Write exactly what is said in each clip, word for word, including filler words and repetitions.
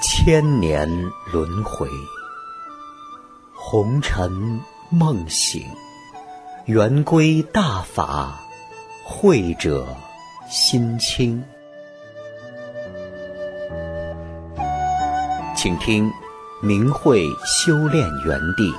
千年轮回，红尘梦醒，圆归大法，慧者心清。请听明慧修炼园地。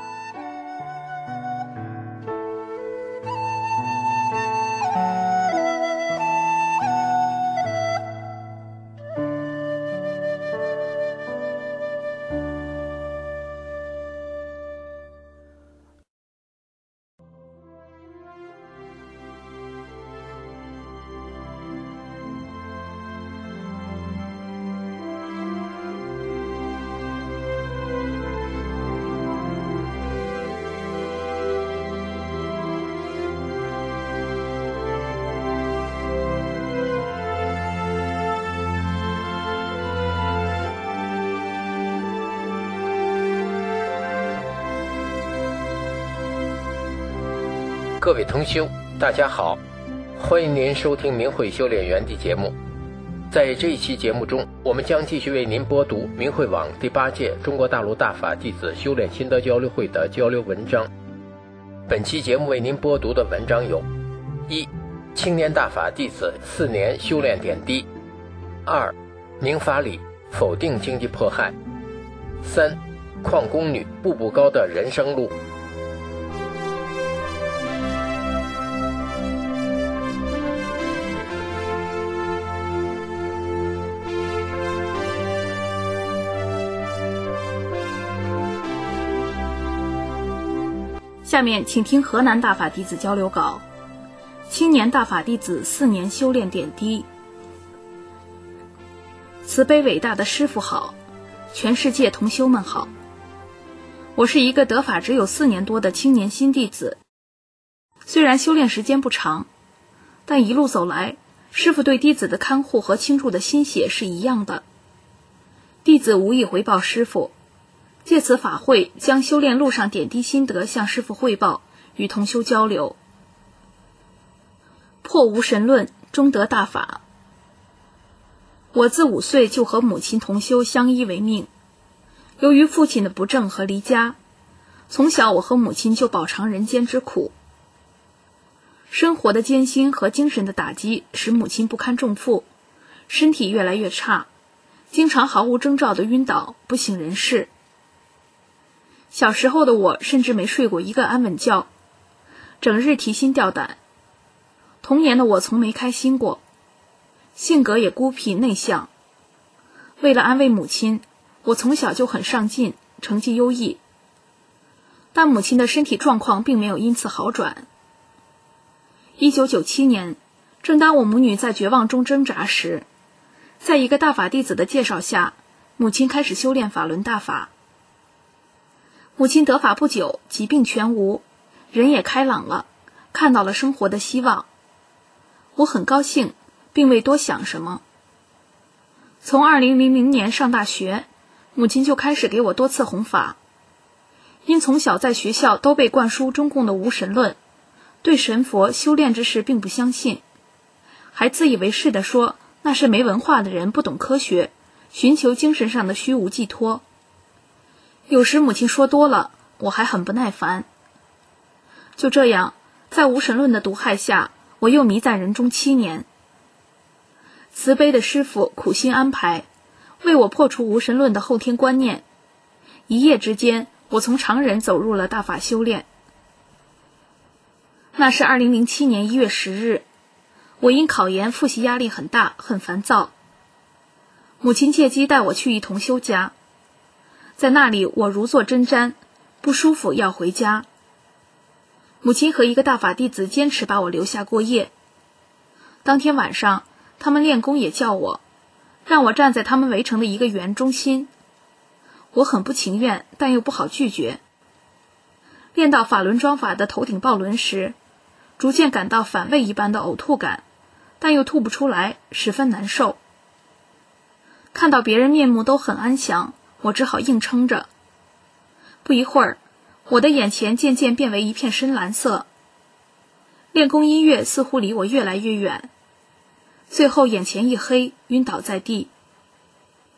各位同修，大家好，欢迎您收听明慧修炼园地节目。在这一期节目中，我们将继续为您播读明慧网第八届中国大陆大法弟子修炼心得交流会的交流文章。本期节目为您播读的文章有：一、青年大法弟子四年修炼点滴；二、明法理否定经济迫害；三、矿工女步步高的人生路。 下面请听河南大法弟子交流稿。青年大法弟子四年修炼点滴。慈悲伟大的师父好，全世界同修们好。我是一个得法只有四年多的青年新弟子，虽然修炼时间不长，但一路走来，师父对弟子的看护和倾注的心血是一样的。弟子无以回报师父，借此法会将修炼路上点滴心得向师父汇报，与同修交流。破无神论，终得大法。我自五岁就和母亲同修相依为命，由于父亲的不正和离家，从小我和母亲就饱尝人间之苦。生活的艰辛和精神的打击使母亲不堪重负，身体越来越差，经常毫无征兆地晕倒，不省人事。小时候的我甚至没睡过一个安稳觉，整日提心吊胆。童年的我从没开心过，性格也孤僻内向。为了安慰母亲，我从小就很上进，成绩优异。但母亲的身体状况并没有因此好转。一九九七年，正当我母女在绝望中挣扎时，在一个大法弟子的介绍下，母亲开始修炼法轮大法。母亲得法不久，疾病全无，人也开朗了，看到了生活的希望。我很高兴，并未多想什么。从二零零零年上大学，母亲就开始给我多次弘法。因从小在学校都被灌输中共的无神论，对神佛修炼之事并不相信，还自以为是地说那是没文化的人不懂科学，寻求精神上的虚无寄托。有时母亲说多了，我还很不耐烦。就这样，在无神论的毒害下，我又迷在人中七年。慈悲的师父苦心安排，为我破除无神论的后天观念。一夜之间，我从常人走入了大法修炼。那是二零零七年一月十日，我因考研复习压力很大，很烦躁。母亲借机带我去一同修家。在那里我如坐针毡，不舒服要回家。母亲和一个大法弟子坚持把我留下过夜。当天晚上，他们练功也叫我，让我站在他们围成的一个圆中心。我很不情愿，但又不好拒绝。练到法轮桩法的头顶抱轮时，逐渐感到反胃一般的呕吐感，但又吐不出来，十分难受。看到别人面目都很安详，我只好硬撑着。不一会儿，我的眼前渐渐变为一片深蓝色。练功音乐似乎离我越来越远，最后眼前一黑，晕倒在地。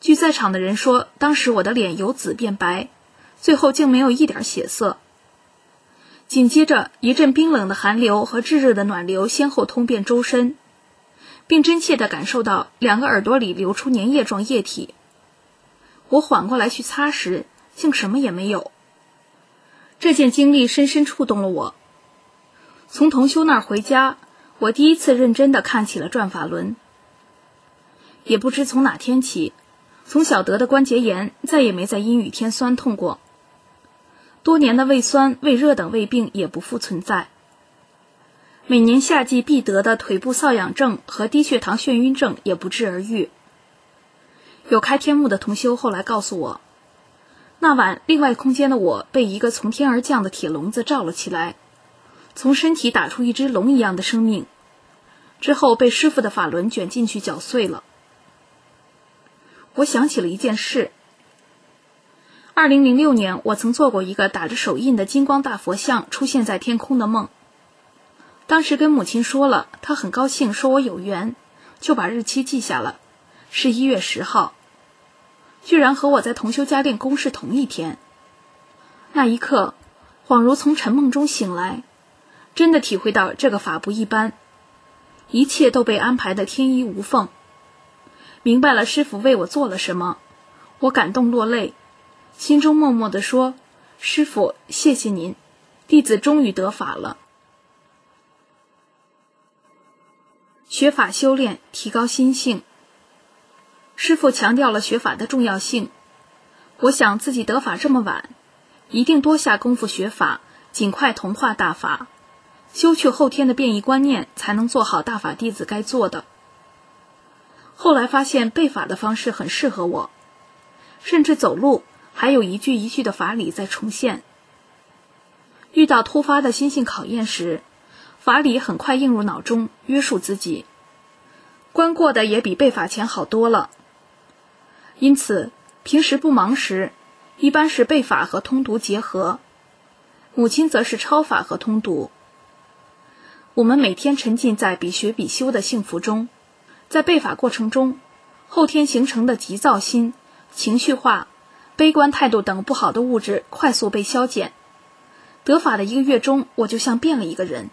据在场的人说，当时我的脸由紫变白，最后竟没有一点血色。紧接着，一阵冰冷的寒流和炙热的暖流先后通遍周身，并真切地感受到两个耳朵里流出粘液状液体。我缓过来去擦时，竟什么也没有。这件经历深深触动了我。从同修那儿回家，我第一次认真地看起了转法轮。也不知从哪天起，从小得的关节炎再也没在阴雨天酸痛过，多年的胃酸、胃热等胃病也不复存在。每年夏季必得的腿部瘙痒症和低血糖眩晕症也不治而愈。有开天目的同修后来告诉我，那晚另外空间的我被一个从天而降的铁笼子罩了起来，从身体打出一只龙一样的生命，之后被师父的法轮卷进去搅碎了。我想起了一件事。二零零六年，我曾做过一个打着手印的金光大佛像出现在天空的梦。当时跟母亲说了，她很高兴，说我有缘，就把日期记下了，是一月十号，居然和我在同修家练功是同一天。那一刻，恍如从沉梦中醒来，真的体会到这个法不一般，一切都被安排得天衣无缝。明白了师父为我做了什么，我感动落泪，心中默默地说，师父，谢谢您，弟子终于得法了。学法修炼，提高心性。师父强调了学法的重要性，我想自己得法这么晚，一定多下功夫学法，尽快同化大法，修去后天的变异观念，才能做好大法弟子该做的。后来发现背法的方式很适合我，甚至走路还有一句一句的法理在重现。遇到突发的心性考验时，法理很快映入脑中，约束自己，观过的也比背法前好多了。因此平时不忙时，一般是背法和通读结合，母亲则是抄法和通读。我们每天沉浸在比学比修的幸福中，在背法过程中，后天形成的急躁心、情绪化、悲观态度等不好的物质快速被消减。得法的一个月中，我就像变了一个人。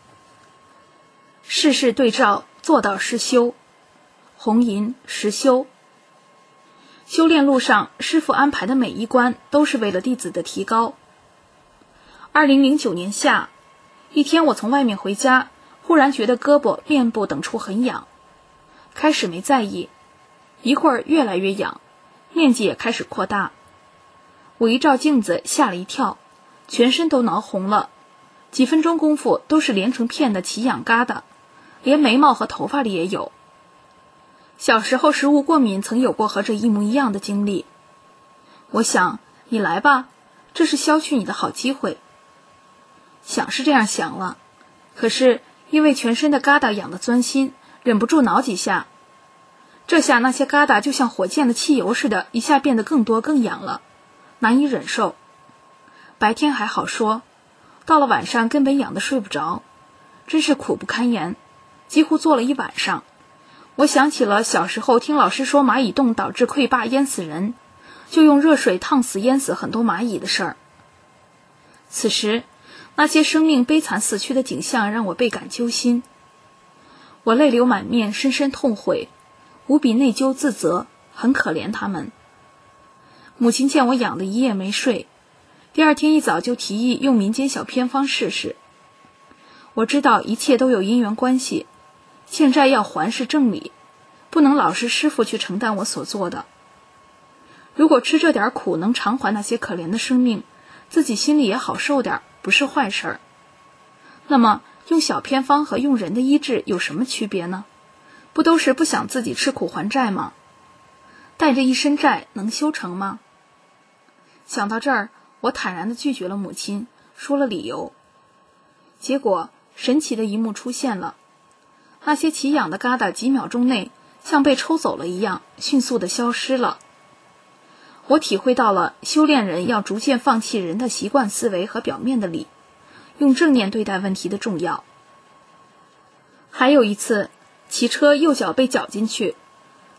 事事对照，做到实修。红银实修。修炼路上，师父安排的每一关都是为了弟子的提高。二零零九年夏，一天我从外面回家，忽然觉得胳膊、面部等处很痒。开始没在意，一会儿越来越痒，面积也开始扩大。我一照镜子，吓了一跳，全身都挠红了，几分钟功夫都是连成片的起痒疙瘩，连眉毛和头发里也有。小时候食物过敏曾有过和这一模一样的经历。我想，你来吧，这是消去你的好机会。想是这样想了，可是因为全身的疙瘩痒得钻心，忍不住挠几下。这下那些疙瘩就像火箭的汽油似的，一下变得更多更痒了，难以忍受。白天还好说，到了晚上根本痒得睡不着，真是苦不堪言，几乎坐了一晚上。我想起了小时候听老师说蚂蚁洞导致溃坝淹死人，就用热水烫死淹死很多蚂蚁的事儿。此时那些生命悲惨死去的景象让我倍感揪心，我泪流满面，深深痛悔，无比内疚自责，很可怜他们。母亲见我痒得一夜没睡，第二天一早就提议用民间小偏方试试。我知道一切都有因缘关系，欠债要还是正理，不能老是师父去承担我所做的。如果吃这点苦能偿还那些可怜的生命，自己心里也好受点，不是坏事儿。那么用小偏方和用人的医治有什么区别呢？不都是不想自己吃苦还债吗？带着一身债能修成吗？想到这儿，我坦然地拒绝了母亲，说了理由。结果神奇的一幕出现了，那些起痒的疙瘩几秒钟内像被抽走了一样，迅速地消失了。我体会到了修炼人要逐渐放弃人的习惯思维和表面的理，用正念对待问题的重要。还有一次，骑车右脚被绞进去，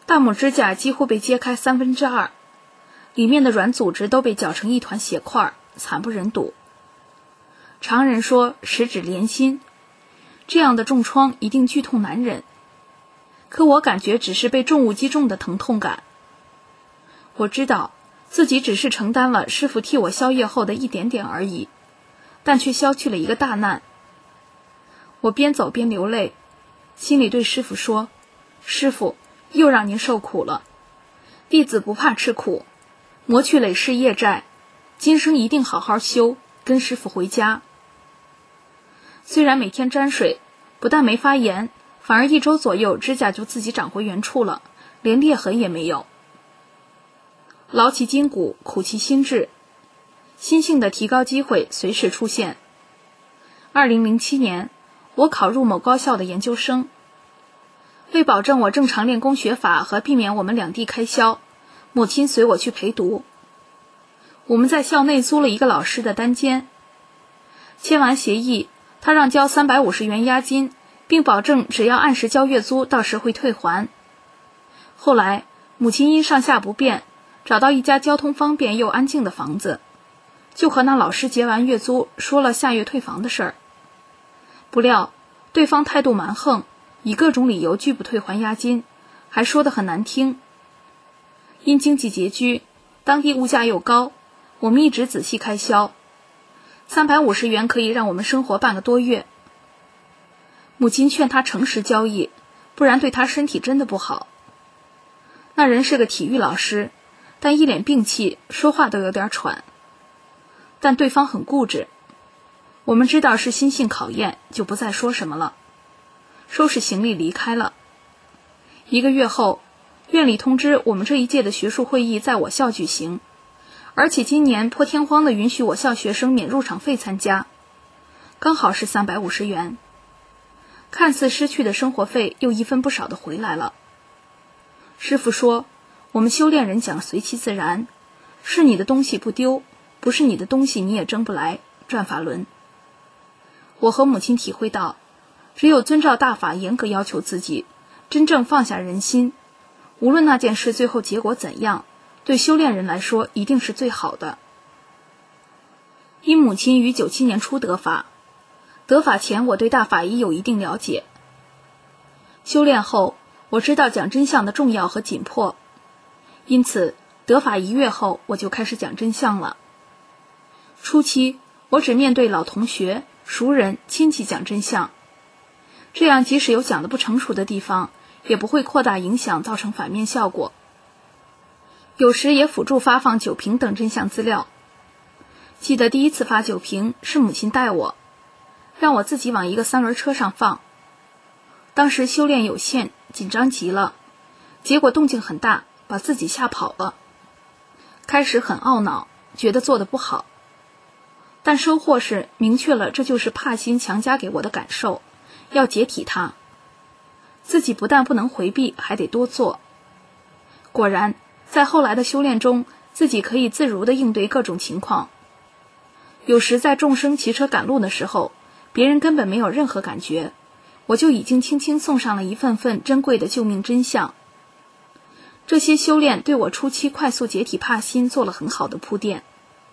大拇指甲几乎被揭开三分之二，里面的软组织都被绞成一团血块，惨不忍睹。常人说十指连心，这样的重创一定剧痛难忍，可我感觉只是被重物击中的疼痛感。我知道自己只是承担了师傅替我消业后的一点点而已，但却消去了一个大难。我边走边流泪，心里对师傅说，师傅，又让您受苦了，弟子不怕吃苦，磨去累世业债，今生一定好好修，跟师傅回家。虽然每天沾水，不但没发炎，反而一周左右指甲就自己长回原处了，连裂痕也没有。劳其筋骨，苦其心志，心性的提高机会随时出现。二零零七年，我考入某高校的研究生，为保证我正常练功学法和避免我们两地开销，母亲随我去陪读。我们在校内租了一个老师的单间，签完协议，他让交三百五十元押金，并保证只要按时交月租，到时会退还。后来母亲因上下不便，找到一家交通方便又安静的房子，就和那老师结完月租，说了下月退房的事儿。不料对方态度蛮横，以各种理由拒不退还押金，还说得很难听。因经济拮据，当地物价又高，我们一直仔细开销，三百五十元可以让我们生活半个多月。母亲劝他诚实交易，不然对他身体真的不好。那人是个体育老师，但一脸病气，说话都有点喘。但对方很固执，我们知道是心性考验，就不再说什么了，收拾行李离开了。一个月后，院里通知我们这一届的学术会议在我校举行，而且今年破天荒地允许我校学生免入场费参加，刚好是三百五十元。看似失去的生活费又一分不少地回来了。师父说，我们修炼人讲随其自然，是你的东西不丢，不是你的东西你也争不来，转法轮。我和母亲体会到，只有遵照大法严格要求自己，真正放下人心，无论那件事最后结果怎样，对修炼人来说一定是最好的。因母亲于九七年初得法，得法前我对大法已有一定了解。修炼后，我知道讲真相的重要和紧迫，因此得法一月后我就开始讲真相了。初期我只面对老同学、熟人、亲戚讲真相，这样即使有讲得不成熟的地方，也不会扩大影响造成反面效果。有时也辅助发放酒瓶等真相资料。记得第一次发酒瓶是母亲带我，让我自己往一个三轮车上放。当时修炼有限，紧张极了，结果动静很大，把自己吓跑了。开始很懊恼，觉得做得不好，但收获是明确了这就是帕辛强加给我的感受，要解体它。自己不但不能回避，还得多做。果然在后来的修炼中，自己可以自如地应对各种情况。有时在众生骑车赶路的时候，别人根本没有任何感觉，我就已经轻轻送上了一份份珍贵的救命真相。这些修炼对我初期快速解体帕辛做了很好的铺垫。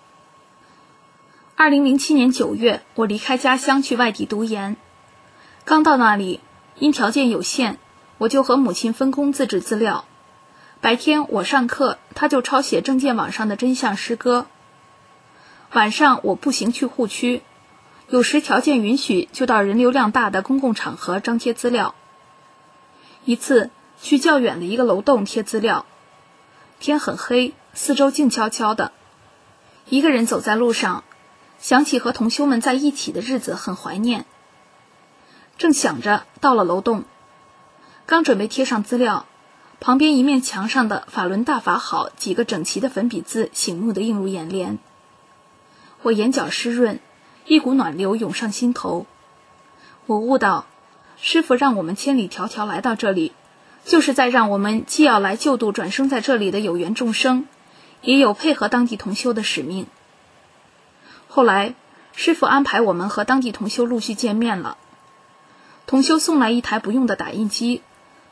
二零零七年九月，我离开家乡去外地读研。刚到那里，因条件有限，我就和母亲分工自制资料。白天我上课，他就抄写证件网上的真相诗歌。晚上我步行去护区，有时条件允许就到人流量大的公共场合张贴资料。一次去较远的一个楼栋贴资料，天很黑，四周静悄悄的，一个人走在路上，想起和同修们在一起的日子，很怀念。正想着，到了楼栋，刚准备贴上资料，旁边一面墙上的法轮大法好几个整齐的粉笔字醒目地映入眼帘。我眼角湿润，一股暖流涌上心头。我悟到，师父让我们千里迢迢来到这里，就是在让我们既要来救度转生在这里的有缘众生，也有配合当地同修的使命。后来师父安排我们和当地同修陆续见面了。同修送来一台不用的打印机，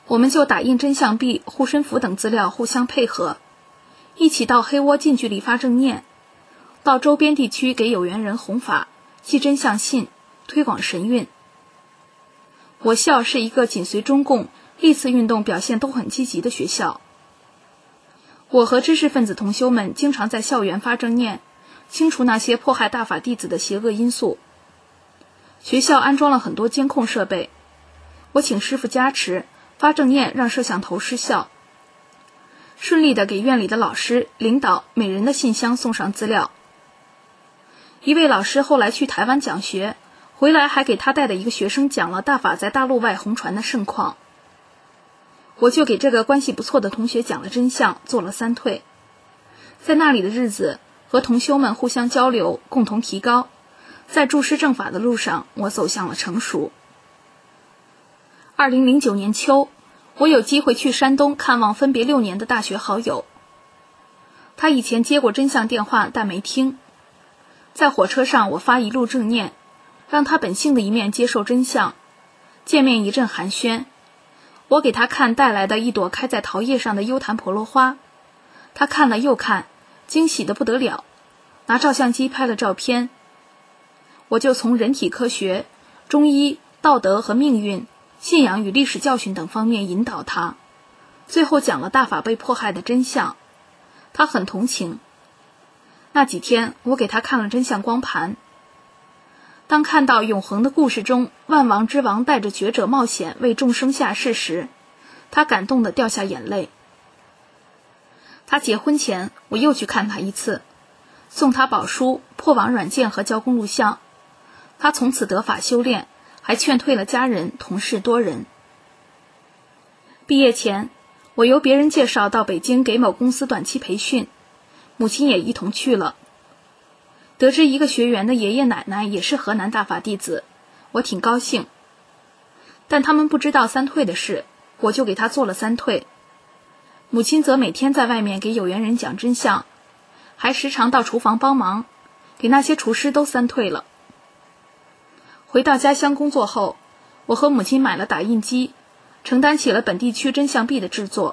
我们就打印真相币、护身符等资料互相配合，一起到黑窝近距离发正念，到周边地区给有缘人弘法、寄真相信、推广神运。我校是一个紧随中共历次运动表现都很积极的学校。我和知识分子同修们经常在校园发正念，清除那些迫害大法弟子的邪恶因素。学校安装了很多监控设备，我请师父加持，发正念让摄像头失效，顺利地给院里的老师、领导每人的信箱送上资料。一位老师后来去台湾讲学，回来还给他带的一个学生讲了大法在大陆外红传的盛况。我就给这个关系不错的同学讲了真相，做了三退。在那里的日子，和同修们互相交流，共同提高，在注师正法的路上，我走向了成熟。二零零九年秋，我有机会去山东看望分别六年的大学好友。他以前接过真相电话，但没听。在火车上，我发一路正念，让他本性的一面接受真相。见面一阵寒暄，我给他看带来的一朵开在桃叶上的幽檀婆罗花，他看了又看，惊喜得不得了，拿照相机拍了照片。我就从人体科学、中医、道德和命运、信仰与历史教训等方面引导他，最后讲了大法被迫害的真相。他很同情。那几天我给他看了真相光盘，当看到永恒的故事中万王之王带着觉者冒险为众生下世时，他感动地掉下眼泪。他结婚前我又去看他一次，送他宝书、破网软件和交工录像。他从此得法修炼，还劝退了家人、同事多人。毕业前，我由别人介绍到北京给某公司短期培训，母亲也一同去了。得知一个学员的爷爷奶奶也是河南大法弟子，我挺高兴。但他们不知道三退的事，我就给他做了三退。母亲则每天在外面给有缘人讲真相，还时常到厨房帮忙，给那些厨师都三退了。回到家乡工作后，我和母亲买了打印机，承担起了本地区真相币的制作。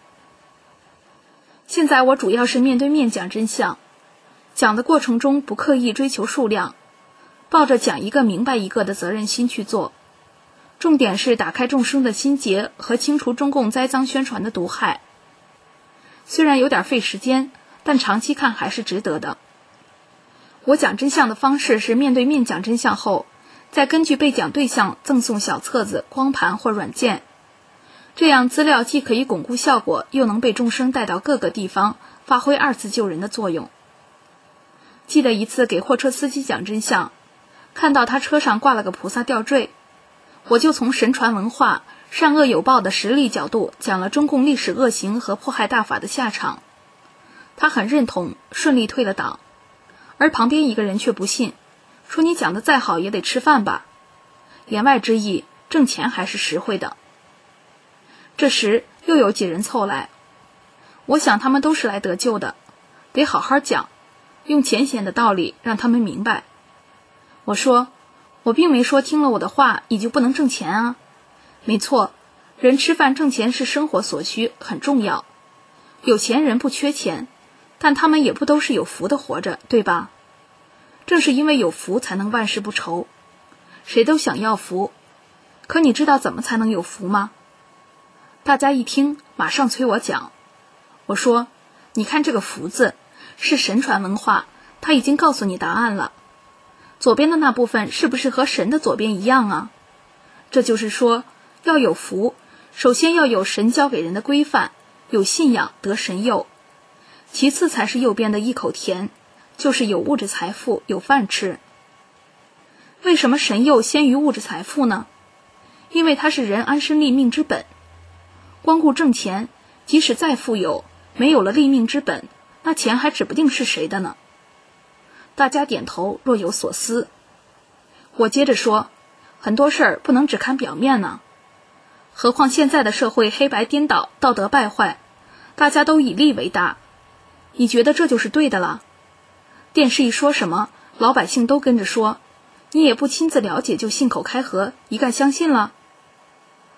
现在我主要是面对面讲真相，讲的过程中不刻意追求数量，抱着讲一个明白一个的责任心去做。重点是打开众生的心结和清除中共栽赃宣传的毒害。虽然有点费时间，但长期看还是值得的。我讲真相的方式是面对面讲真相后，再根据被讲对象赠送小册子、光盘或软件，这样资料既可以巩固效果，又能被众生带到各个地方，发挥二次救人的作用。记得一次给货车司机讲真相，看到他车上挂了个菩萨吊坠，我就从神传文化、善恶有报的实力角度讲了中共历史恶行和迫害大法的下场。他很认同，顺利退了党。而旁边一个人却不信，说你讲的再好也得吃饭吧。言外之意，挣钱还是实惠的。这时又有几人凑来，我想他们都是来得救的，得好好讲，用浅显的道理让他们明白。我说，我并没说听了我的话你就不能挣钱啊。没错，人吃饭挣钱是生活所需，很重要。有钱人不缺钱，但他们也不都是有福的活着，对吧？正是因为有福才能万事不愁。谁都想要福，可你知道怎么才能有福吗？大家一听，马上催我讲。我说，你看这个福字，是神传文化，他已经告诉你答案了。左边的那部分是不是和神的左边一样啊？这就是说，要有福，首先要有神教给人的规范，有信仰得神佑，其次才是右边的一口甜，就是有物质财富，有饭吃。为什么神佑先于物质财富呢？因为它是人安身立命之本。光顾挣钱，即使再富有，没有了立命之本，那钱还指不定是谁的呢。大家点头，若有所思。我接着说，很多事儿不能只看表面呢。何况现在的社会黑白颠倒，道德败坏，大家都以利为大。你觉得这就是对的了？电视一说什么，老百姓都跟着说，你也不亲自了解就信口开河，一概相信了。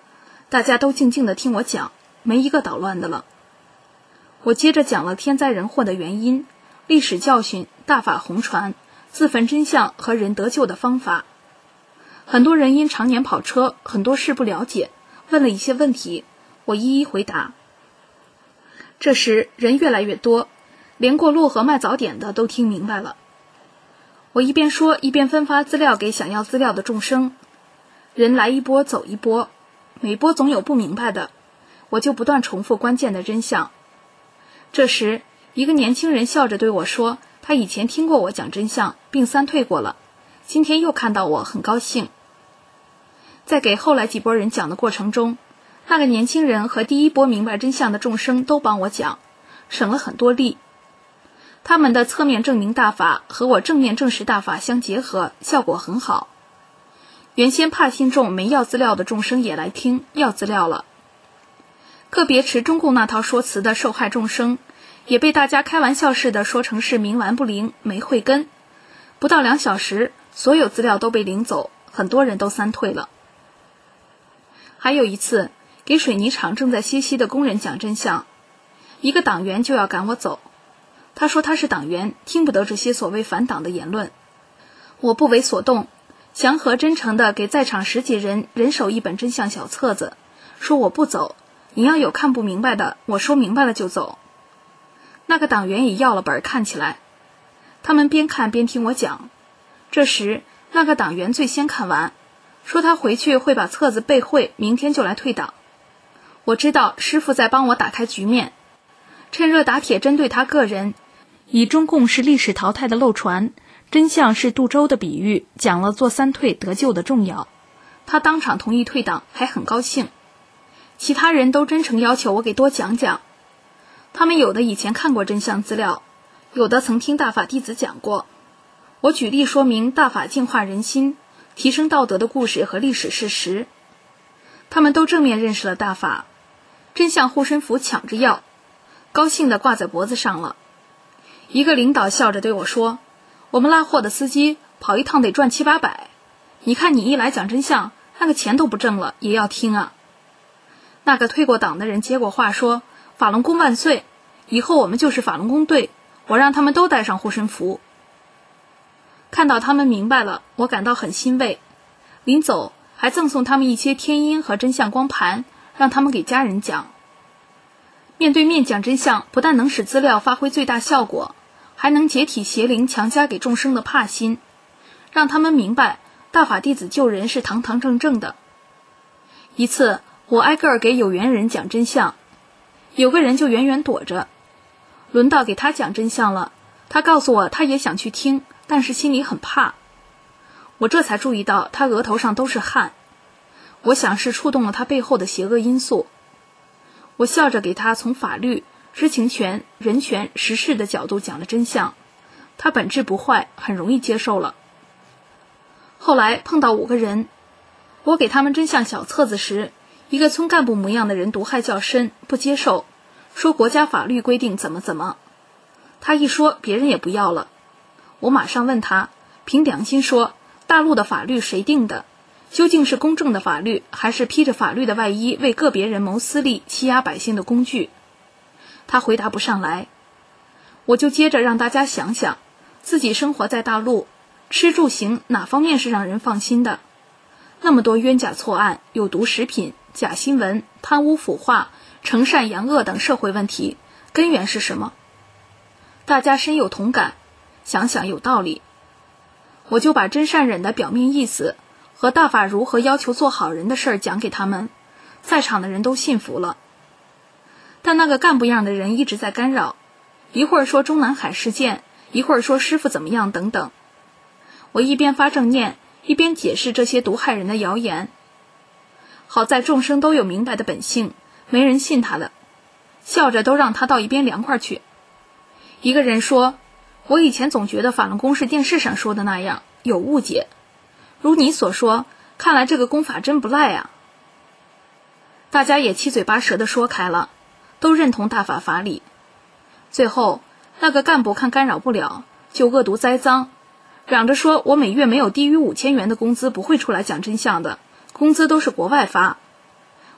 大家都静静地听我讲，没一个捣乱的了。我接着讲了天灾人祸的原因、历史教训、大法弘传、自焚真相和人得救的方法。很多人因常年跑车，很多事不了解，问了一些问题，我一一回答。这时人越来越多，连过路和卖早点的都听明白了。我一边说，一边分发资料给想要资料的众生。人来一波走一波，每波总有不明白的，我就不断重复关键的真相。这时一个年轻人笑着对我说，他以前听过我讲真相，并三退过了，今天又看到我，很高兴。在给后来几波人讲的过程中，那个年轻人和第一波明白真相的众生都帮我讲，省了很多力。他们的侧面证明大法和我正面证实大法相结合，效果很好。原先怕信众没要资料的众生也来听，要资料了。个别持中共那套说辞的受害众生，也被大家开玩笑似的说成是冥顽不灵，没慧根。不到两小时，所有资料都被领走，很多人都三退了。还有一次，给水泥厂正在歇息的工人讲真相，一个党员就要赶我走。他说他是党员，听不得这些所谓反党的言论。我不为所动，祥和真诚地给在场十几人人手一本真相小册子，说我不走，你要有看不明白的，我说明白了就走。那个党员也要了本看起来，他们边看边听我讲。这时那个党员最先看完，说他回去会把册子背会，明天就来退党。我知道师父在帮我打开局面，趁热打铁针对他个人，以中共是历史淘汰的漏传，真相是渡舟的比喻，讲了做三退得救的重要。他当场同意退党，还很高兴。其他人都真诚要求我给多讲讲，他们有的以前看过真相资料，有的曾听大法弟子讲过。我举例说明大法净化人心、提升道德的故事和历史事实。他们都正面认识了大法，真相护身符抢着要，高兴地挂在脖子上了。一个领导笑着对我说，我们拉货的司机跑一趟得赚七八百，你看你一来讲真相，那个钱都不挣了，也要听啊。那个退过党的人接过话说，法轮功万岁，以后我们就是法轮功队，我让他们都带上护身符。看到他们明白了，我感到很欣慰。临走还赠送他们一些天音和真相光盘，让他们给家人讲。面对面讲真相，不但能使资料发挥最大效果，还能解体邪灵强加给众生的怕心，让他们明白大法弟子救人是堂堂正正的。一次我挨个儿给有缘人讲真相，有个人就远远躲着。轮到给他讲真相了，他告诉我他也想去听，但是心里很怕。我这才注意到他额头上都是汗，我想是触动了他背后的邪恶因素。我笑着给他从法律、知情权、人权、时事的角度讲了真相，他本质不坏，很容易接受了。后来碰到五个人，我给他们真相小册子时，一个村干部模样的人毒害较深，不接受，说国家法律规定怎么怎么。他一说，别人也不要了。我马上问他，凭良心说，大陆的法律谁定的？究竟是公正的法律，还是披着法律的外衣为个别人谋私利、欺压百姓的工具？他回答不上来。我就接着让大家想想，自己生活在大陆，吃住行哪方面是让人放心的？那么多冤假错案、有毒食品、假新闻、贪污腐化、惩善扬恶等社会问题，根源是什么？大家深有同感，想想有道理。我就把真善忍的表面意思和大法如何要求做好人的事儿讲给他们，在场的人都信服了。但那个干部样的人一直在干扰，一会儿说中南海事件，一会儿说师傅怎么样等等。我一边发正念，一边解释这些毒害人的谣言。好在众生都有明白的本性，没人信他的，笑着都让他到一边凉快去。一个人说，我以前总觉得法轮功是电视上说的那样，有误解。如你所说，看来这个功法真不赖啊。大家也七嘴八舌地说开了，都认同大法法理。最后那个干部看干扰不了，就恶毒栽赃，嚷着说我每月没有低于五千元的工资不会出来讲真相的，工资都是国外发。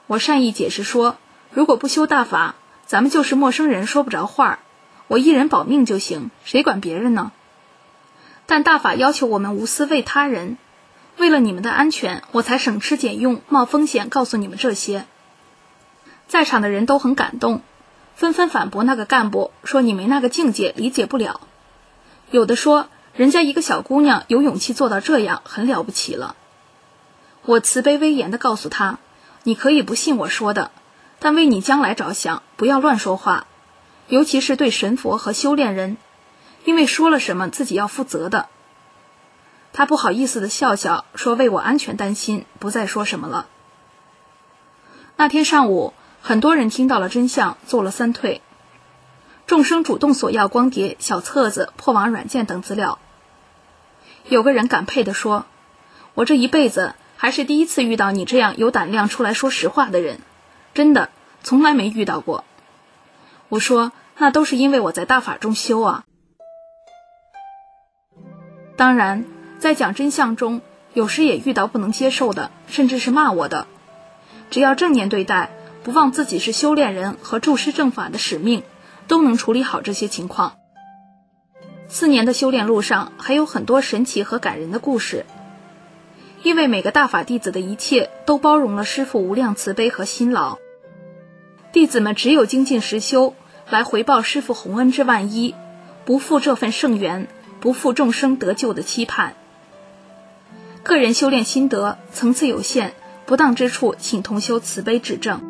我善意解释说，如果不修大法，咱们就是陌生人说不着话，我一人保命就行，谁管别人呢？但大法要求我们无私为他人，为了你们的安全，我才省吃俭用冒风险告诉你们这些。在场的人都很感动，纷纷反驳那个干部，说你没那个境界，理解不了。有的说人家一个小姑娘有勇气做到这样，很了不起了。我慈悲威严地告诉他，你可以不信我说的，但为你将来着想，不要乱说话，尤其是对神佛和修炼人，因为说了什么自己要负责的。他不好意思地笑笑，说为我安全担心，不再说什么了。那天上午，很多人听到了真相，做了三退。众生主动索要光碟、小册子、破网软件等资料。有个人感佩地说，我这一辈子还是第一次遇到你这样有胆量出来说实话的人，真的从来没遇到过。我说，那都是因为我在大法中修啊。当然，在讲真相中，有时也遇到不能接受的，甚至是骂我的。只要正念对待，不忘自己是修炼人和注释正法的使命，都能处理好这些情况。四年的修炼路上，还有很多神奇和感人的故事。因为每个大法弟子的一切都包容了师父无量慈悲和辛劳，弟子们只有精进实修，来回报师父洪恩之万一，不负这份圣缘，不负众生得救的期盼。个人修炼心得层次有限，不当之处请同修慈悲指正。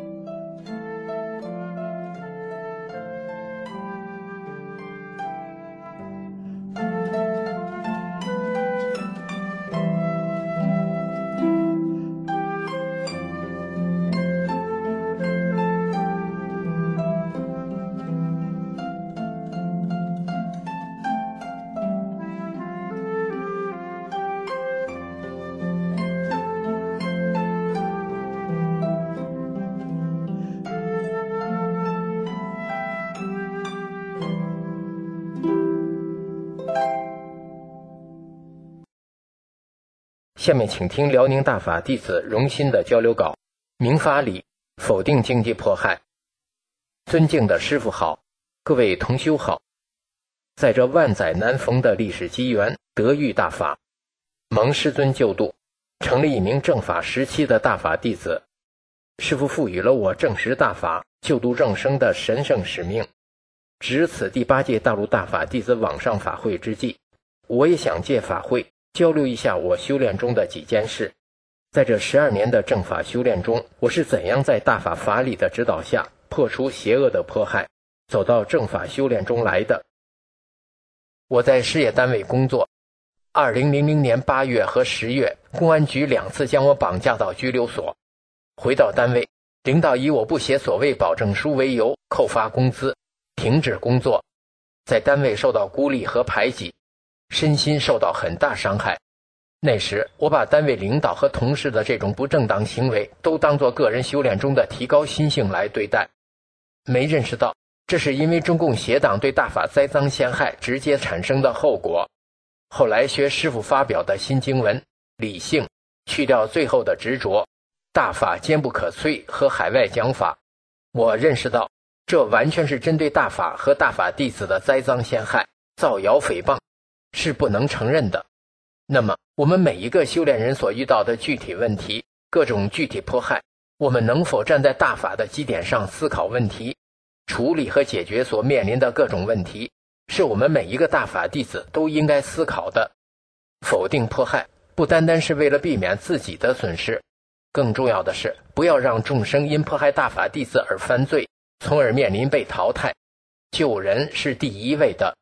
下面请听辽宁大法弟子荣鑫的交流稿。明法理，否定经济迫害。尊敬的师父好，各位同修好。在这万载难逢的历史机缘，得遇大法，蒙师尊救度，成了一名正法时期的大法弟子。师父赋予了我正实大法、救度众生的神圣使命。值此第八届大陆大法弟子网上法会之际，我也想借法会交流一下我修炼中的几件事。在这十二年的正法修炼中，我是怎样在大法法理的指导下破除邪恶的迫害，走到正法修炼中来的。我在事业单位工作，二零零零年八月和十月，公安局两次将我绑架到拘留所。回到单位，领导以我不写所谓保证书为由，扣发工资，停止工作，在单位受到孤立和排挤，身心受到很大伤害。那时我把单位领导和同事的这种不正当行为都当作个人修炼中的提高心性来对待，没认识到这是因为中共邪党对大法栽赃陷害直接产生的后果。后来学师父发表的新经文，理性，去掉最后的执着，大法坚不可摧和海外讲法，我认识到这完全是针对大法和大法弟子的栽赃陷害、造谣诽谤，是不能承认的。那么我们每一个修炼人所遇到的具体问题，各种具体迫害，我们能否站在大法的基点上思考问题，处理和解决所面临的各种问题，是我们每一个大法弟子都应该思考的。否定迫害不单单是为了避免自己的损失，更重要的是不要让众生因迫害大法弟子而犯罪，从而面临被淘汰。救人是第一位的。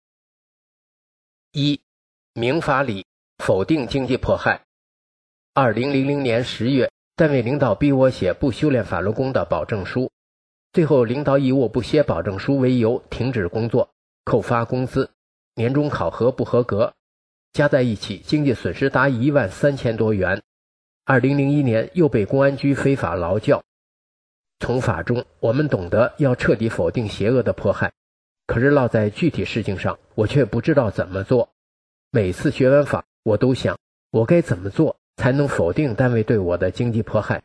一、明法理，否定经济迫害。二零零零年十月，单位领导逼我写不修炼法轮功的保证书，最后领导以我不写保证书为由停止工作，扣发工资，年终考核不合格，加在一起经济损失达一万三千多元。二零零一年又被公安局非法劳教。从法中我们懂得要彻底否定邪恶的迫害，可是落在具体事情上，我却不知道怎么做。每次学完法，我都想我该怎么做才能否定单位对我的经济迫害，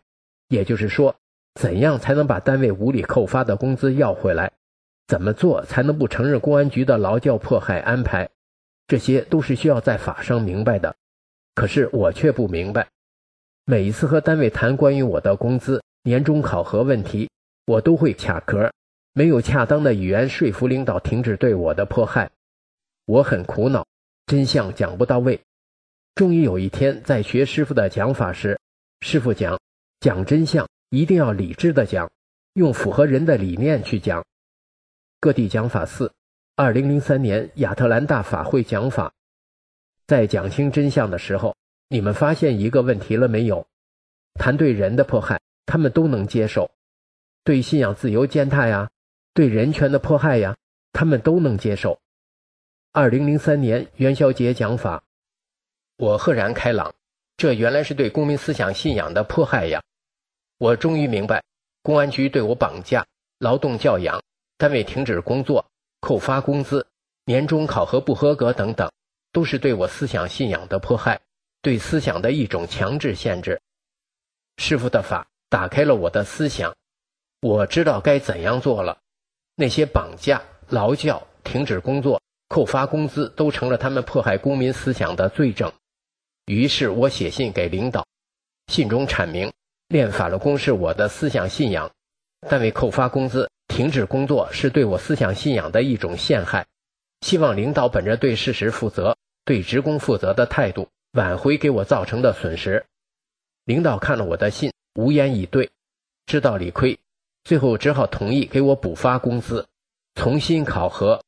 也就是说，怎样才能把单位无理扣发的工资要回来？怎么做才能不承认公安局的劳教迫害安排？这些都是需要在法上明白的。可是我却不明白。每一次和单位谈关于我的工资、年终考核问题，我都会卡壳，没有恰当的语言说服领导停止对我的迫害。我很苦恼，真相讲不到位。终于有一天，在学师傅的讲法时，师傅讲，讲真相一定要理智的讲，用符合人的理念去讲。各地讲法四，二零零三年亚特兰大法会讲法。在讲清真相的时候，你们发现一个问题了没有？谈对人的迫害，他们都能接受；对信仰自由践踏呀，对人权的迫害呀，他们都能接受。二零零三年元宵节讲法，我赫然开朗，这原来是对公民思想信仰的迫害呀！我终于明白，公安局对我绑架、劳动教养、单位停止工作、扣发工资、年终考核不合格等等，都是对我思想信仰的迫害，对思想的一种强制限制。师父的法打开了我的思想，我知道该怎样做了。那些绑架、劳教、停止工作、扣发工资都成了他们迫害公民思想的罪证。于是我写信给领导，信中阐明练法轮功是我的思想信仰，单位扣发工资、停止工作是对我思想信仰的一种陷害，希望领导本着对事实负责、对职工负责的态度，挽回给我造成的损失。领导看了我的信，无言以对，知道理亏，最后只好同意给我补发工资，重新考核。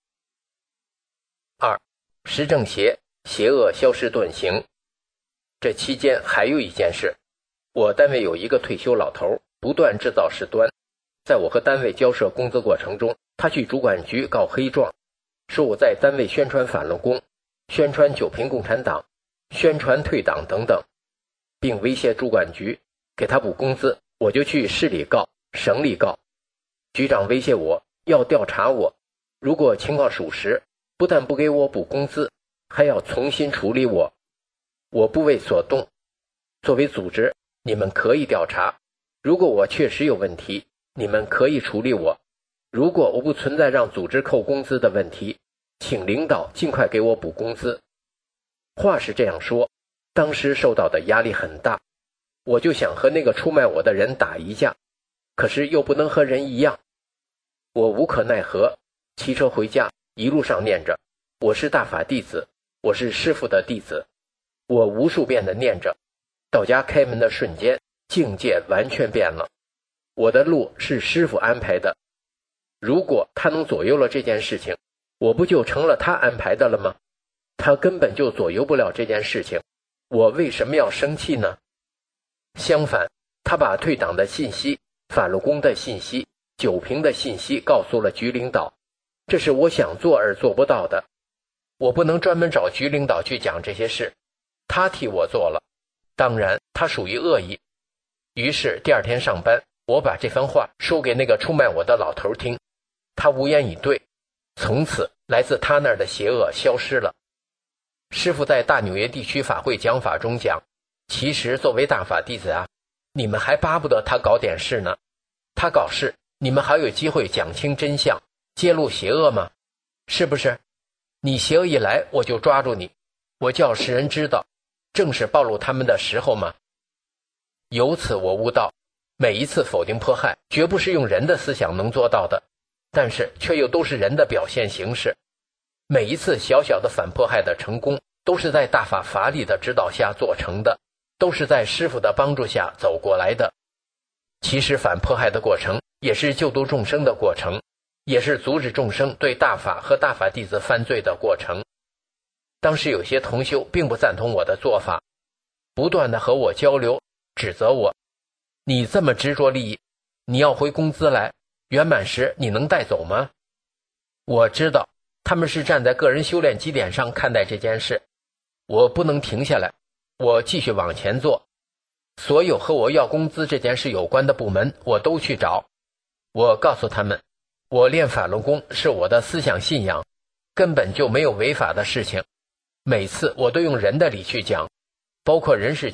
二、实政邪，邪恶消失遁形。这期间还有一件事，我单位有一个退休老头，不断制造事端。在我和单位交涉工资过程中，他去主管局告黑状，说我在单位宣传反论工，宣传九平共产党，宣传退党等等，并威胁主管局给他补工资，我就去市里告，省里告。局长威胁我要调查我，如果情况属实，不但不给我补工资，还要重新处理我。我不为所动。作为组织，你们可以调查，如果我确实有问题，你们可以处理我。如果我不存在让组织扣工资的问题，请领导尽快给我补工资。话是这样说，当时受到的压力很大，我就想和那个出卖我的人打一架，可是又不能和人一样。我无可奈何，骑车回家，一路上念着，我是大法弟子，我是师父的弟子。我无数遍的念着，到家开门的瞬间，境界完全变了。我的路是师父安排的，如果他能左右了这件事情，我不就成了他安排的了吗？他根本就左右不了这件事情，我为什么要生气呢？相反，他把退党的信息、法轮功的信息、九平的信息告诉了局领导，这是我想做而做不到的。我不能专门找局领导去讲这些事，他替我做了，当然他属于恶意。于是第二天上班，我把这番话说给那个出卖我的老头听，他无言以对，从此来自他那儿的邪恶消失了。师父在大纽约地区法会讲法中讲，其实作为大法弟子啊，你们还巴不得他搞点事呢。他搞事，你们还有机会讲清真相，揭露邪恶吗？是不是？你邪恶一来，我就抓住你，我叫世人知道，正是暴露他们的时候吗？由此我悟到，每一次否定迫害，绝不是用人的思想能做到的，但是却又都是人的表现形式。每一次小小的反迫害的成功，都是在大法法理的指导下做成的，都是在师父的帮助下走过来的。其实反迫害的过程，也是救度众生的过程，也是阻止众生对大法和大法弟子犯罪的过程。当时有些同修并不赞同我的做法，不断的和我交流，指责我，你这么执着利益，你要回工资来，圆满时你能带走吗？我知道他们是站在个人修炼基点上看待这件事，我不能停下来，我继续往前做。所有和我要工资这件事有关的部门，我都去找。我告诉他们，我练法轮功是我的思想信仰，根本就没有违法的事情。每次我都用人的理去讲，包括人事局、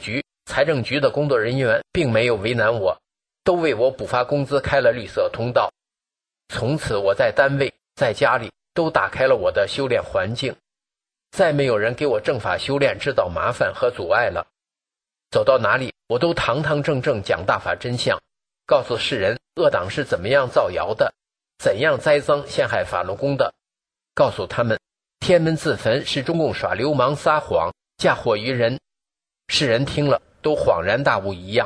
财政局的工作人员并没有为难我，都为我补发工资开了绿色通道。从此我在单位在家里都打开了我的修炼环境，再没有人给我正法修炼制造麻烦和阻碍了。走到哪里我都堂堂正正讲大法真相，告诉世人恶党是怎么样造谣的，怎样栽赃陷害法轮功的，告诉他们天门自焚是中共耍流氓撒谎嫁祸于人，世人听了都恍然大悟一样。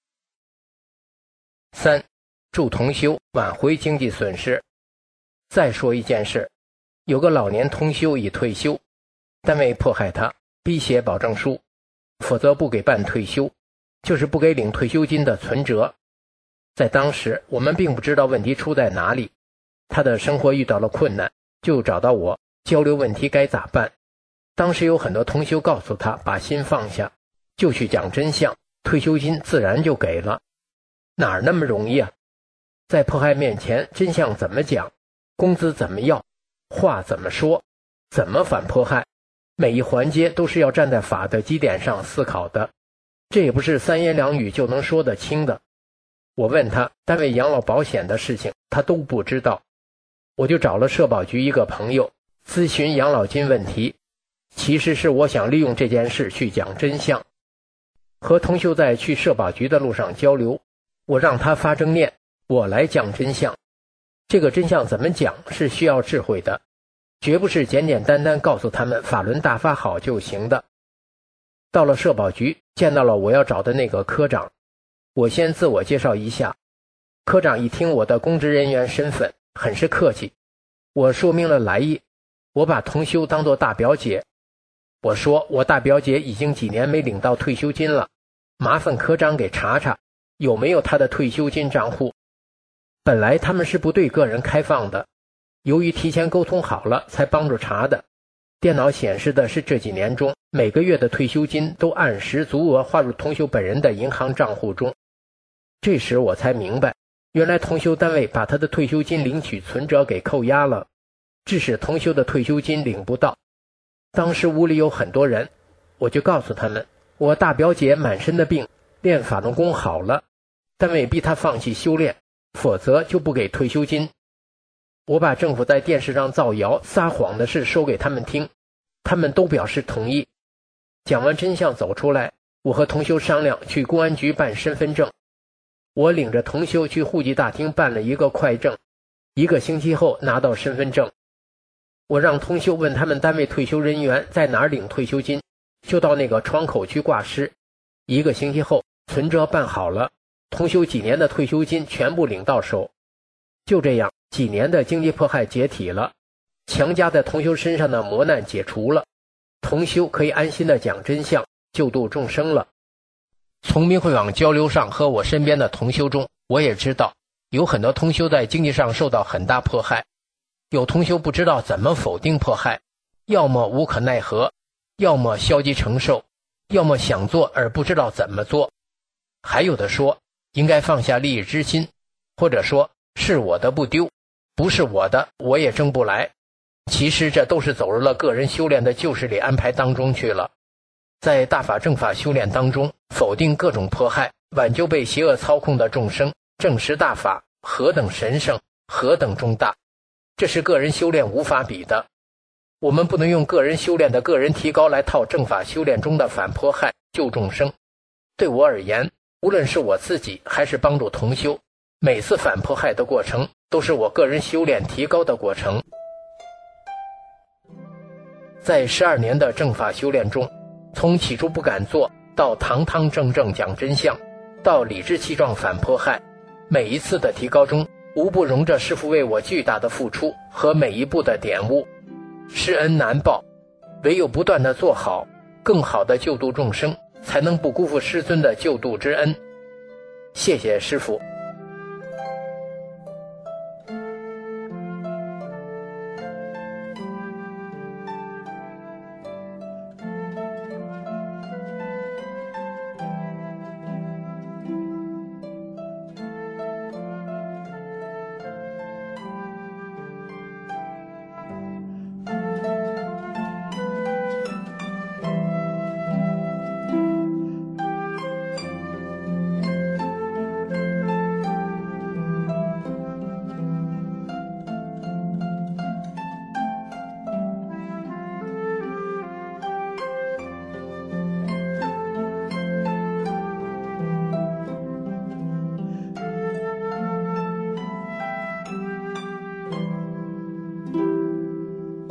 三，助同修挽回经济损失。再说一件事，有个老年同修已退休，单位迫害他，逼写保证书，否则不给办退休，就是不给领退休金的存折。在当时我们并不知道问题出在哪里，他的生活遇到了困难，就找到我交流问题该咋办。当时有很多同修告诉他把心放下，就去讲真相，退休金自然就给了。哪儿那么容易啊？在迫害面前，真相怎么讲，工资怎么要，话怎么说，怎么反迫害，每一环节都是要站在法的基点上思考的，这也不是三言两语就能说得清的。我问他单位养老保险的事情，他都不知道。我就找了社保局一个朋友咨询养老金问题，其实是我想利用这件事去讲真相。和同修在去社保局的路上交流，我让他发正念，我来讲真相。这个真相怎么讲是需要智慧的，绝不是简简单单告诉他们法轮大法好就行的。到了社保局，见到了我要找的那个科长，我先自我介绍一下。科长一听我的公职人员身份，很是客气。我说明了来意，我把同修当作大表姐。我说我大表姐已经几年没领到退休金了，麻烦科长给查查有没有她的退休金账户。本来他们是不对个人开放的，由于提前沟通好了才帮助查的。电脑显示的是这几年中每个月的退休金都按时足额划入同修本人的银行账户中。这时我才明白，原来同修单位把他的退休金领取存折给扣押了，致使同修的退休金领不到。当时屋里有很多人，我就告诉他们，我大表姐满身的病，练法轮功好了，单位逼她放弃修炼，否则就不给退休金。我把政府在电视上造谣撒谎的事说给他们听，他们都表示同意。讲完真相走出来，我和同修商量去公安局办身份证。我领着同修去户籍大厅办了一个快证，一个星期后拿到身份证。我让同修问他们单位退休人员在哪儿领退休金，就到那个窗口去挂失。一个星期后存折办好了，同修几年的退休金全部领到手。就这样，几年的经济迫害解体了，强加在同修身上的磨难解除了，同修可以安心的讲真相，救度众生了。从明慧网交流上和我身边的同修中，我也知道有很多同修在经济上受到很大迫害，有同修不知道怎么否定迫害，要么无可奈何，要么消极承受，要么想做而不知道怎么做。还有的说应该放下利益之心，或者说是我的不丢，不是我的我也争不来。其实这都是走入了个人修炼的旧势力安排当中去了。在大法正法修炼当中，否定各种迫害，挽救被邪恶操控的众生，证实大法何等神圣，何等重大，这是个人修炼无法比的。我们不能用个人修炼的个人提高来套正法修炼中的反迫害救众生。对我而言，无论是我自己还是帮助同修，每次反迫害的过程都是我个人修炼提高的过程。在十二年的正法修炼中，从起初不敢做到堂堂正正讲真相，到理直气壮反迫害，每一次的提高中无不容着师父为我巨大的付出和每一步的点悟。施恩难报，唯有不断的做好，更好的救度众生，才能不辜负师尊的救度之恩。谢谢师父。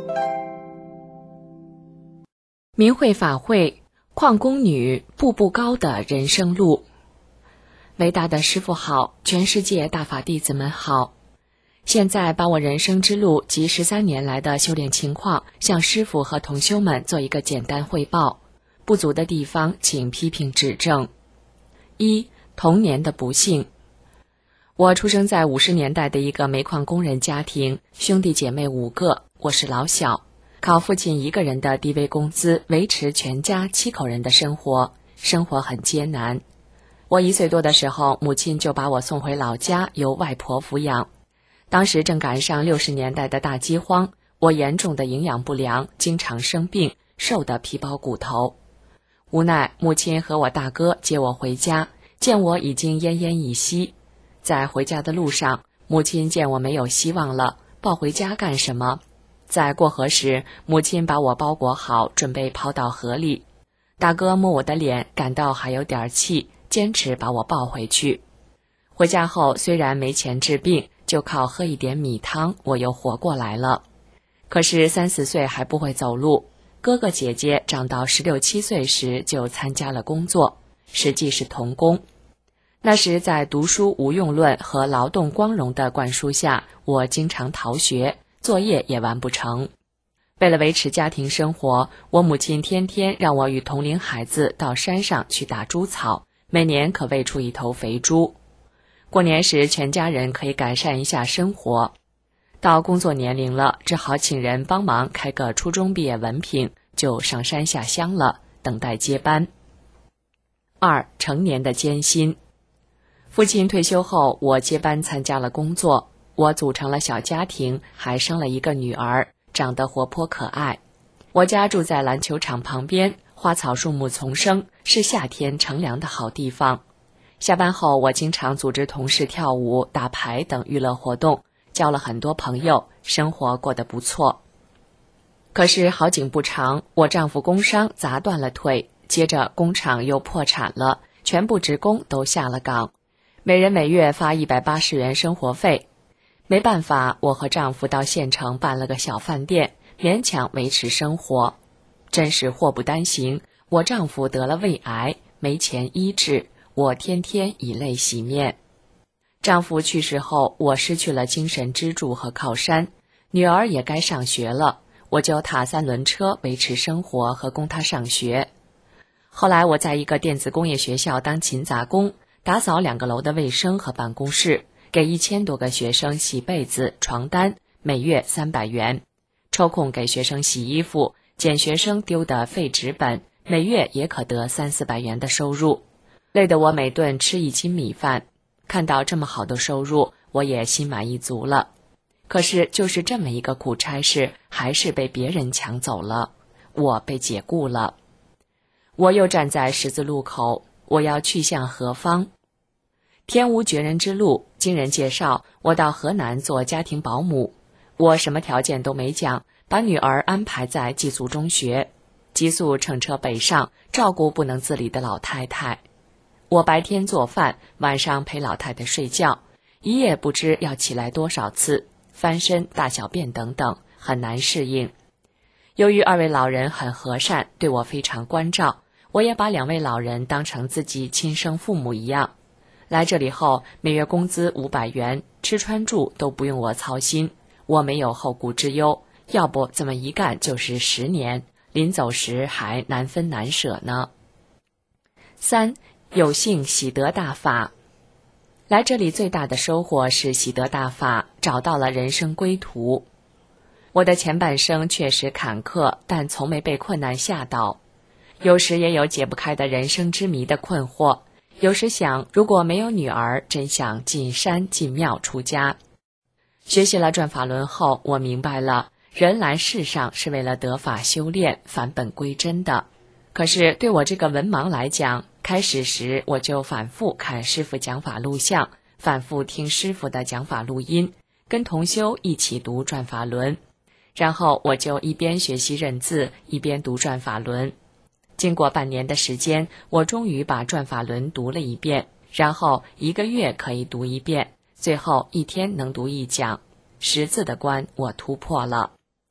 明慧法会，矿工女步步高的人生路。伟大的师父好，全世界大法弟子们好。现在把我人生之路及十三年来的修炼情况向师父和同修们做一个简单汇报，不足的地方请批评指正。一、童年的不幸。我出生在五十年代的一个煤矿工人家庭，兄弟姐妹五个，我是老小，靠父亲一个人的低微工资维持全家七口人的生活，生活很艰难。我一岁多的时候，母亲就把我送回老家，由外婆抚养。当时正赶上六十年代的大饥荒，我严重的营养不良，经常生病，瘦得皮包骨头。无奈母亲和我大哥接我回家，见我已经奄奄一息。在回家的路上，母亲见我没有希望了，抱回家干什么？在过河时，母亲把我包裹好，准备抛到河里。大哥摸我的脸，感到还有点气，坚持把我抱回去。回家后虽然没钱治病，就靠喝一点米汤，我又活过来了。可是三四岁还不会走路，哥哥姐姐长到十六七岁时就参加了工作，实际是童工。那时在读书无用论和劳动光荣的灌输下，我经常逃学，作业也完不成。为了维持家庭生活，我母亲天天让我与同龄孩子到山上去打猪草，每年可喂出一头肥猪。过年时全家人可以改善一下生活。到工作年龄了，只好请人帮忙开个初中毕业文凭，就上山下乡了，等待接班。二、成年的艰辛。父亲退休后，我接班参加了工作，我组成了小家庭，还生了一个女儿，长得活泼可爱。我家住在篮球场旁边，花草树木丛生，是夏天乘凉的好地方。下班后，我经常组织同事跳舞、打牌等娱乐活动，交了很多朋友，生活过得不错。可是好景不长，我丈夫工伤砸断了腿，接着工厂又破产了，全部职工都下了岗，每人每月发一百八十元生活费。没办法，我和丈夫到县城办了个小饭店，勉强维持生活。真是祸不单行，我丈夫得了胃癌，没钱医治，我天天以泪洗面。丈夫去世后，我失去了精神支柱和靠山，女儿也该上学了，我就踏三轮车维持生活和供她上学。后来我在一个电子工业学校当勤杂工，打扫两个楼的卫生和办公室，给一千多个学生洗被子、床单，每月三百元。抽空给学生洗衣服，捡学生丢的废纸本，每月也可得三四百元的收入。累得我每顿吃一斤米饭，看到这么好的收入，我也心满意足了。可是就是这么一个苦差事，还是被别人抢走了，我被解雇了。我又站在十字路口，我要去向何方？天无绝人之路，经人介绍，我到河南做家庭保姆。我什么条件都没讲，把女儿安排在寄宿中学，急速乘车北上，照顾不能自理的老太太。我白天做饭，晚上陪老太太睡觉，一夜不知要起来多少次，翻身、大小便等等，很难适应。由于二位老人很和善，对我非常关照，我也把两位老人当成自己亲生父母一样。来这里后，每月工资五百元，吃穿住都不用我操心，我没有后顾之忧，要不这么一干就是十年，临走时还难分难舍呢。三、有幸喜得大法。来这里最大的收获是喜得大法，找到了人生归途。我的前半生确实坎坷，但从没被困难吓倒。有时也有解不开的人生之谜的困惑，有时想，如果没有女儿，真想进山进庙出家。学习了转法轮后，我明白了，人来世上是为了得法修炼，返本归真的。可是对我这个文盲来讲，开始时我就反复看师父讲法录像，反复听师父的讲法录音，跟同修一起读转法轮，然后我就一边学习认字，一边读转法轮。经过半年的时间，我终于把转法轮读了一遍，然后一个月可以读一遍，最后一天能读一讲，识字的关我突破了。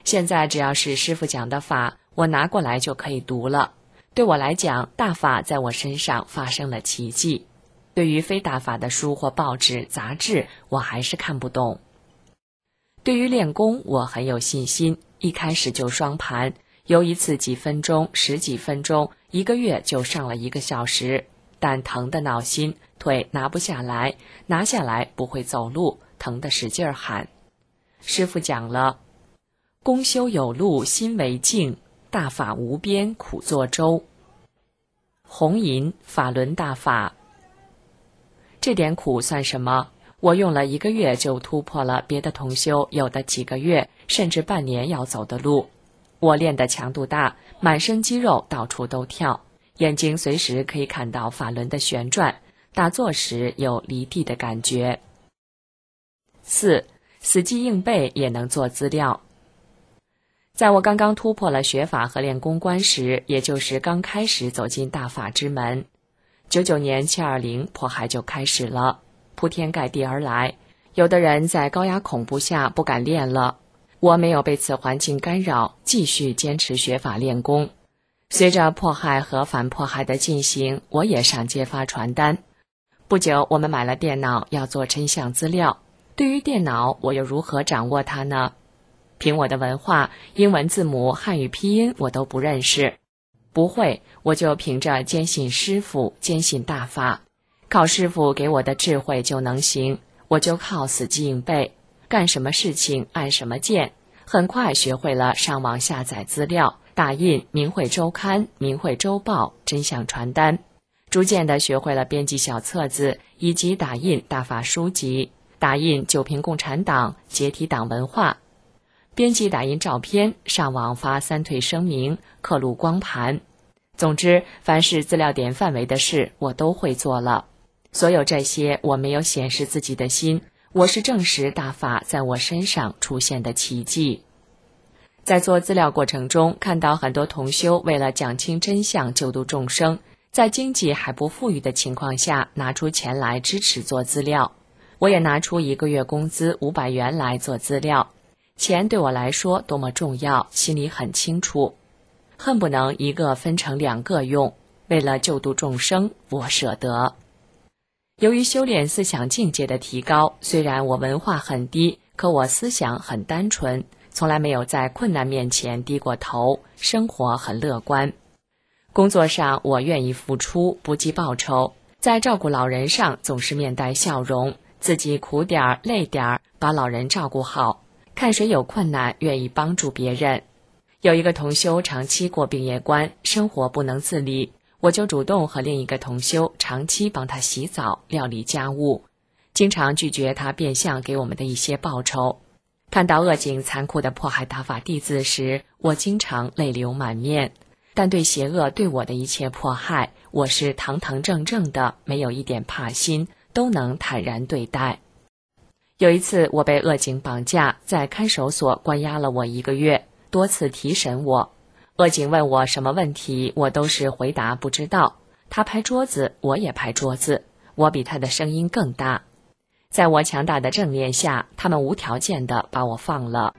现在只要是师父讲的法，我拿过来就可以读了。对我来讲，大法在我身上发生了奇迹。对于非大法的书或报纸、杂志，我还是看不懂。对于练功，我很有信心，一开始就双盘，有一次几分钟、十几分钟，一个月就上了一个小时，但疼得闹心，腿拿不下来，拿下来不会走路，疼得使劲喊。师父讲了，功修有路心为镜，大法无边苦作舟。红银法轮大法，这点苦算什么？我用了一个月就突破了别的同修有的几个月甚至半年要走的路。我练的强度大，满身肌肉到处都跳，眼睛随时可以看到法轮的旋转，打坐时有离地的感觉。四，死记硬背也能做资料。在我刚刚突破了学法和练功关时，也就是刚开始走进大法之门，九九年七二零迫害就开始了，铺天盖地而来，有的人在高压恐怖下不敢练了。我没有被此环境干扰，继续坚持学法练功。随着迫害和反迫害的进行，我也上街发传单。不久，我们买了电脑，要做真相资料。对于电脑，我又如何掌握它呢？凭我的文化，英文字母、汉语拼音我都不认识，不会，我就凭着坚信师父，坚信大法，靠师父给我的智慧就能行，我就靠死记硬背，干什么事情按什么键，很快学会了上网下载资料，打印明慧周刊、明慧周报、真相传单，逐渐地学会了编辑小册子以及打印大法书籍，打印九评共产党、解体党文化，编辑打印照片，上网发三退声明，刻录光盘。总之，凡是资料点范围的事，我都会做了。所有这些，我没有显示自己的心，我是证实大法在我身上出现的奇迹。在做资料过程中，看到很多同修为了讲清真相、救度众生，在经济还不富裕的情况下，拿出钱来支持做资料。我也拿出一个月工资五百元来做资料。钱对我来说多么重要，心里很清楚，恨不能一个分成两个用，为了救度众生，我舍得。由于修炼思想境界的提高，虽然我文化很低，可我思想很单纯，从来没有在困难面前低过头，生活很乐观。工作上我愿意付出，不计报酬，在照顾老人上总是面带笑容，自己苦点儿累点儿，把老人照顾好，看谁有困难愿意帮助别人。有一个同修长期过病业关，生活不能自理，我就主动和另一个同修长期帮他洗澡、料理家务，经常拒绝他变相给我们的一些报酬。看到恶警残酷地迫害大法弟子时，我经常泪流满面，但对邪恶对我的一切迫害，我是堂堂正正的，没有一点怕心，都能坦然对待。有一次我被恶警绑架，在看守所关押了我一个月，多次提审我。恶警问我什么问题，我都是回答不知道。他拍桌子，我也拍桌子，我比他的声音更大。在我强大的正念下，他们无条件地把我放了。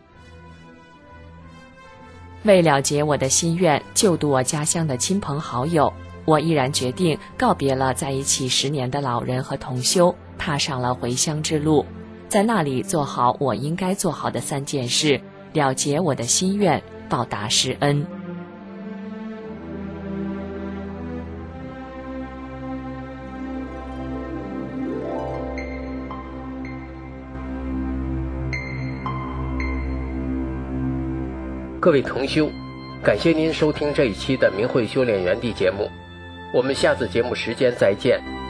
为了结我的心愿，救度我家乡的亲朋好友，我毅然决定告别了在一起十年的老人和同修，踏上了回乡之路，在那里做好我应该做好的三件事，了结我的心愿，报答师恩。 各位同修，感谢您收听这一期的明慧修炼园地节目，我们下次节目时间再见。